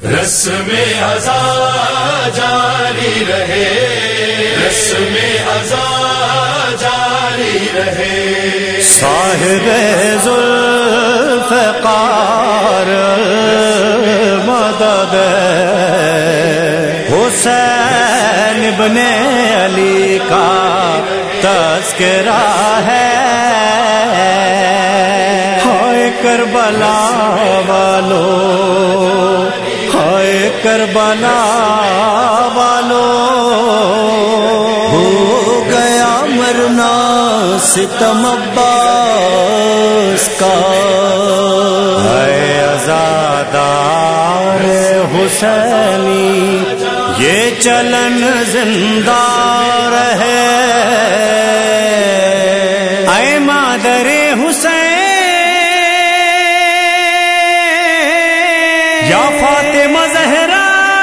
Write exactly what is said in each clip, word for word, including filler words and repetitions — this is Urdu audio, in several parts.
رسم ازا جاری رہے، رسم ازا جاری رہے، صاحب ذوالفقار مدد حسین ابن علی کا تذکرہ ہے، ہائے کربلا والو، ہائے کربلا والو، ہو گیا مرنا ستم عباس کا، اے عزادار حسینی یہ چلن زندہ رہے، اے مادر حسین یا فاطمہ زہرا،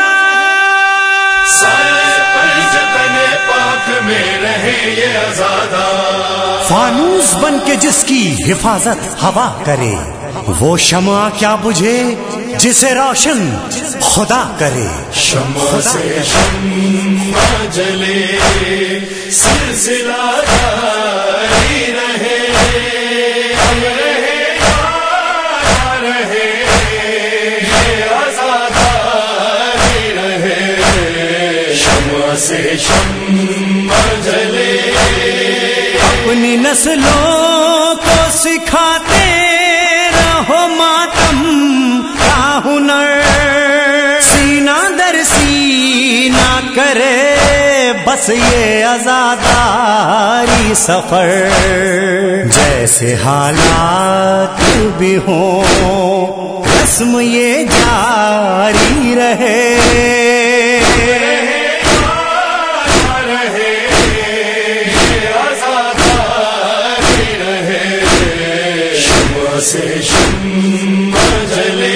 سائے پر جتن پاک میں رہے یہ آزادار، فانوس بن کے جس کی حفاظت ہوا کرے، وہ شمع کیا بجھے جسے روشن خدا کرے، شمع سے شمع جلے سلسلہ جاری رہے، ہم رہے یا رہے یہ آزاداری رہے، شمع سے شمع جلے، اپنی نسلوں کو سکھاتے رہو ماتم کا ہنر، سینہ در سینہ کرے بس یہ عزاداری سفر، جیسے حالات بھی ہوں رسم یہ جاری رہے، سے شمع جلے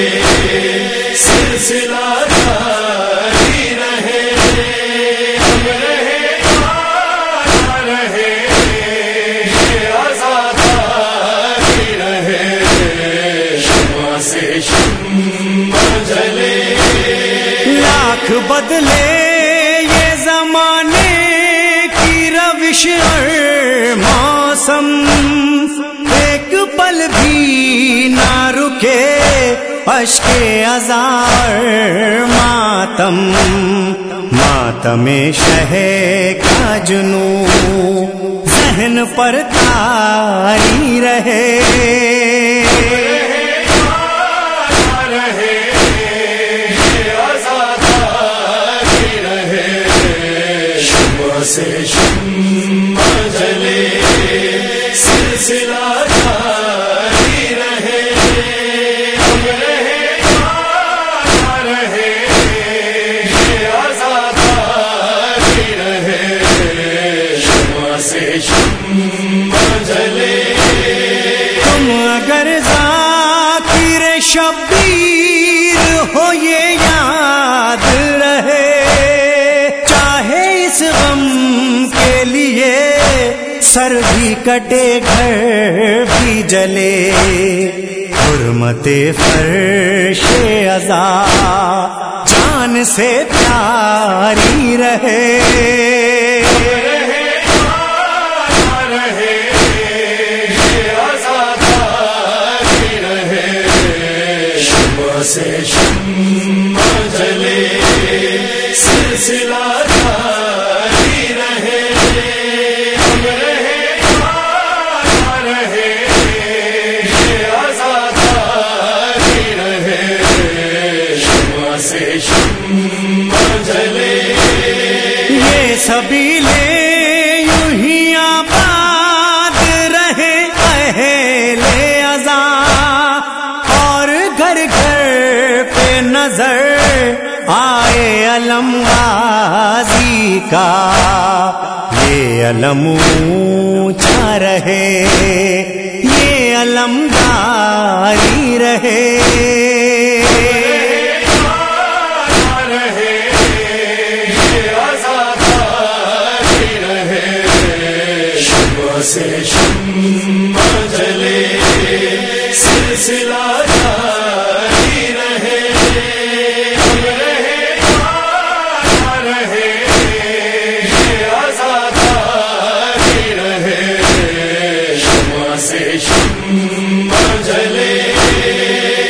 سلسلہ جاری رہے، ہم رہے یا رہے یہ آزاداری رہے، شمع سے شمع جلے، لاکھ بدلے یہ زمانے کی روش اور موسم، ایک پل بھی نہ رکے اشک ازار ماتم، ماتم شہ کا جنوں ذہن پر تاری رہے، سے شمع جلے سلسلہ جاری رہے، ہم رہے یا رہے یہ آزاداری رہے، شمع سے شمع جلے، تم اگر ذاکر شبیر ہو یہ یاد رہے، غم کے لیے سر بھی کٹے گھر بھی جلے، حرمت فرش عزا جان سے پیاری رہے، شمع سے شمع جلے سلسلہ جاری رہے، ہم رہے یا رہے یہ آزاداری رہے، شمع سے شمع جلے، یہ سبیلے یوں ہی آباد رہے اہل عزا، اور گھر گھر پہ نظر آئے علم غازی کا، یہ علم اونچا رہے، یہ علم جاری رہے، شمع سے شمع جلے سلسلہ جاری رہے، ہم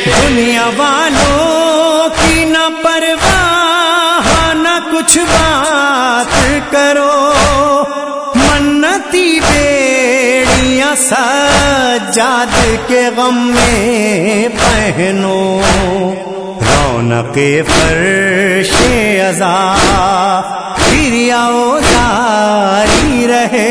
دنیا والوں کی نہ پرواہ نہ کچھ بات کرو، منتی بیڑیاں سجاد کے غم میں پہنو، رونق فرش عزا پھر آؤ جاری رہے،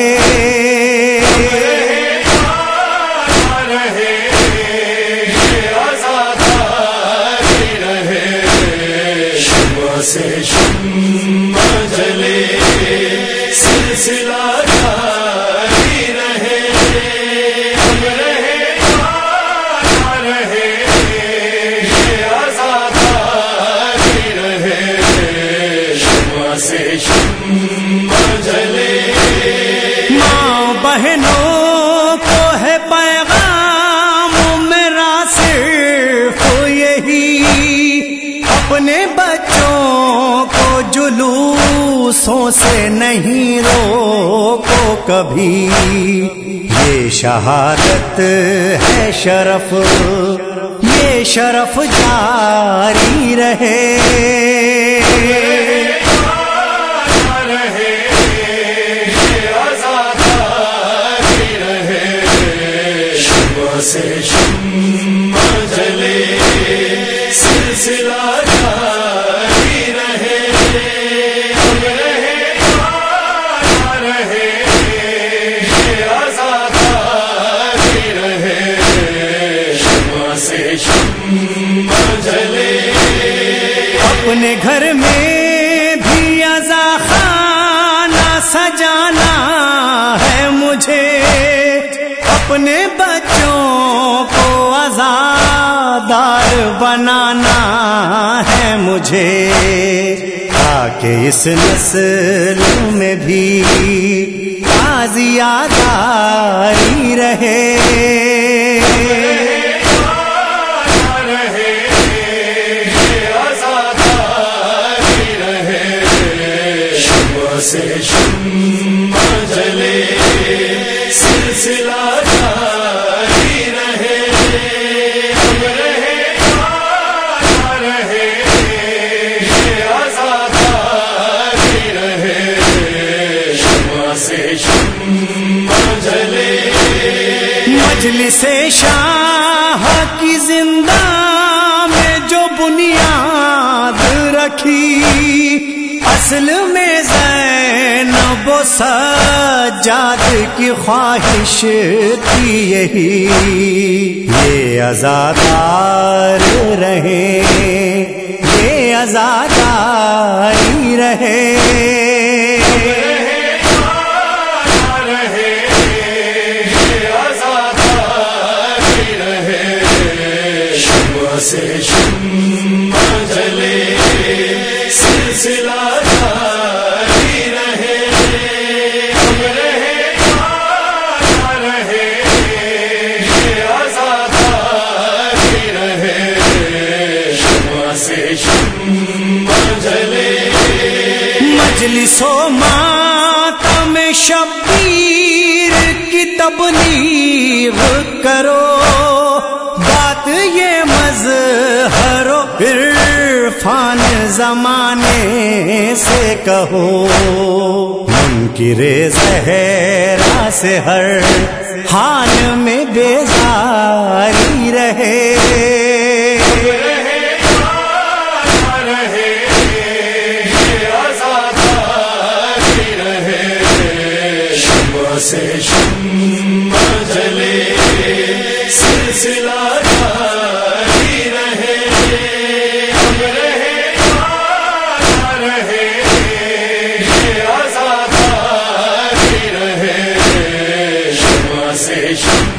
سے شمع جلے سلسلہ جاری رہے، ہم رہے یا رہے یہ آزاد جاری رہے، شمع سے شمع جلے۔ ماں بہنوں کو ہے پیغام میرا صرف یہی، اپنے بچوں کو جلوسوں سے نہیں روکو کبھی، یہ شہادت ہے شرف، یہ شرف جاری رہے، سے شمع جلے سلسلہ جاری رہے، ہم رہے یا رہے یہ آزاد جاری رہے، شمع سے شمع جلے۔ اپنے گھر میں بھی عزا خانہ سجانا ہے مجھے، اپنے بچوں کو آزادار بنانا ہے مجھے، تاکہ اس نسل میں بھی تازیاداری رہے، سے شمع جلے سلسلہ جاری رہے، ہم رہے یا رہے یہ آزاد جاری رہے، شمع سے شمع جلے۔ مجلس شاہ کی زندہ میں جو بنیاد رکھی، اصل میں زینب و سجاد کی خواہش تھی یہی، یہ عزادار رہے، یہ عزاداری رہے، سے شمع جلے سلسلہ جاری رہے، ہم رہے یا رہے یہ آزاد جاری رہے، شمع سے شمع جلے۔ مجلس و ماتم شبیر کی تبلیغ کرو، بات یہ مظہر و عرفان زمانے سے کہو، منکر زہرا سے ہر حال میں بیزاری رہے، سے شمع جلے سلسلہ جاری رہے، ہم رہے یا رہے یہ آزاد جاری رہے، شمع سے شمع